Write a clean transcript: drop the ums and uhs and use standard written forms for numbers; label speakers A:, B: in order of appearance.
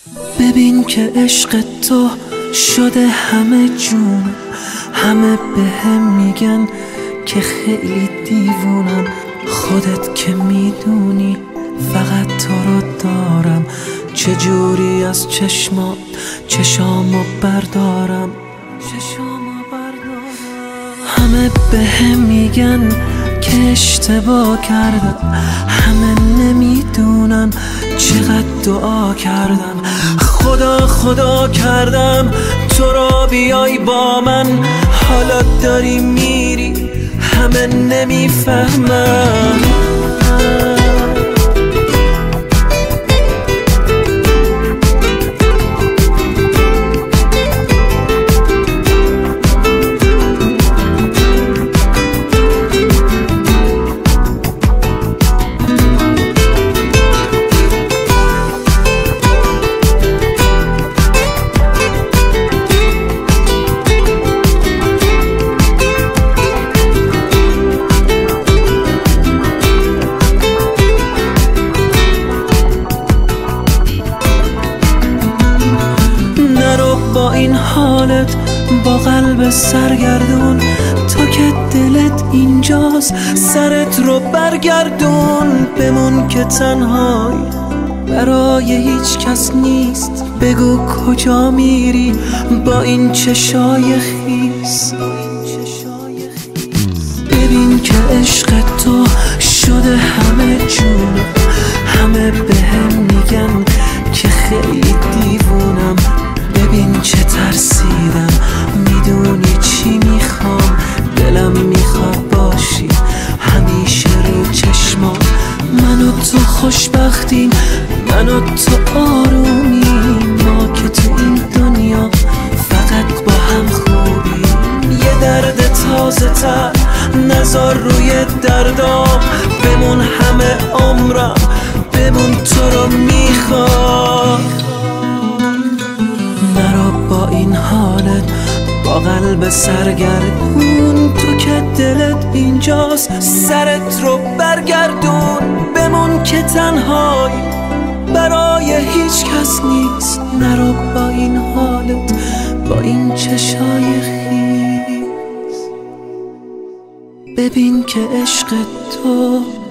A: ببین که عشق تو شده همه جون، همه بهم میگن که خیلی دیوونم. خودت که میدونی فقط تو رو دارم، چجوری از چشامو بردارم. همه بهم میگن که اشتباه کردم، همه نمیدونن چقدر دعا کردم. خدا کردم تو را بیای با من، حالا داری میری همه نمیفهمن. با این حالت با قلب سرگردون، تا که دلت اینجاست سرت رو برگردون. بمون که تنهایی برای هیچ کس نیست، بگو کجا میری با این چشای خیس. ببین که عشق تو شده همه جون، همه بهم میگن که خیلی دیوونم. ببین چه ترسیدم، میدونی چی میخوام، دلم میخواد باشی همیشه رو چشمام. من و تو خوشبختیم، من و تو آرومیم، ما که تو این دنیا فقط با هم خوبیم. یه درد تازه تر نذار روی دردام، بمون همه عمرم، بمون تو رو میخوام. با این حالت با قلب سرگردون، تو که دلت اینجاست سرت رو برگردون. بمون که تنهایی برای هیچ کس نیست، نرو با این حالت با این چشای خیس. ببین که عشق تو